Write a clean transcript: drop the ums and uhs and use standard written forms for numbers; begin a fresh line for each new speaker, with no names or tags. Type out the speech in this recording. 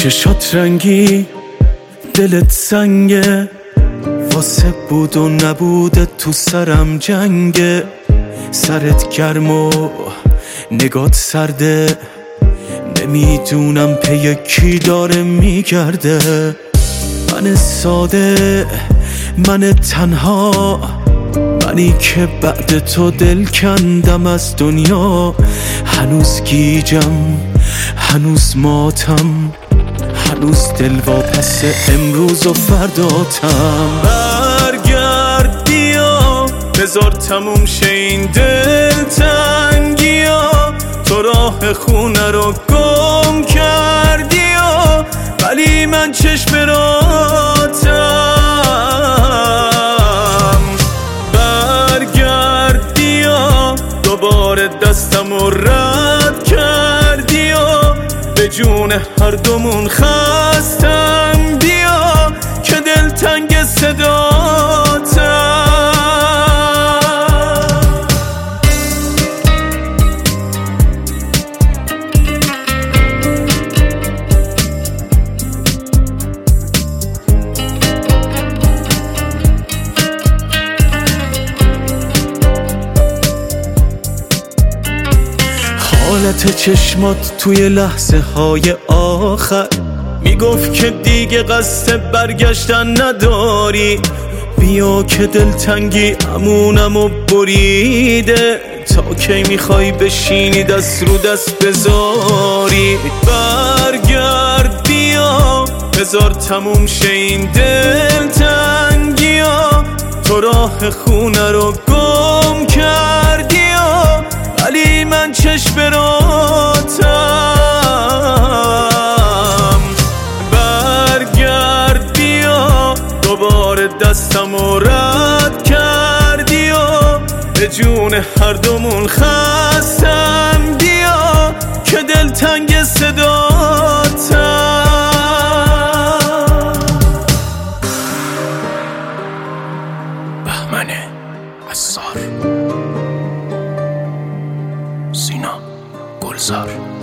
چشات رنگی دلت سنگه، واسه بود و نبوده تو سرم جنگه. سرت گرم و نگات سرده، نمیدونم پی کی داره میگرده. من ساده، من تنها، منی که بعد تو دل کندم از دنیا. هنوز گیجم، هنوز ماتم، هنوز دل واپس امروز و فرداتم. برگرد بیا، بذار تموم شه این دل تنگیا. تو راه خونه رو گم کردی ولی من چشم راتم. برگرد بیا، دوباره دستم رو رد کردی به جون هر دومون خستم. بیا که دل تنگ صداتم. حالت چشمات توی لحظه های آخر میگفت که دیگه قصد برگشتن نداری. بیا که دلتنگی امونمو بریده، تا کی میخوای بشینی دست رو دست بذاری. برگرد بیا، بذار تموم شه این دلتنگیا. تو راه خونه رو گم کردی ولی من چشم راتم. برگرد بیا، دوباره دستم رو رد کردی به جون هر دومون خستم. بیا که دل تنگ صداتم. بهمن عصار، سینا گلزار.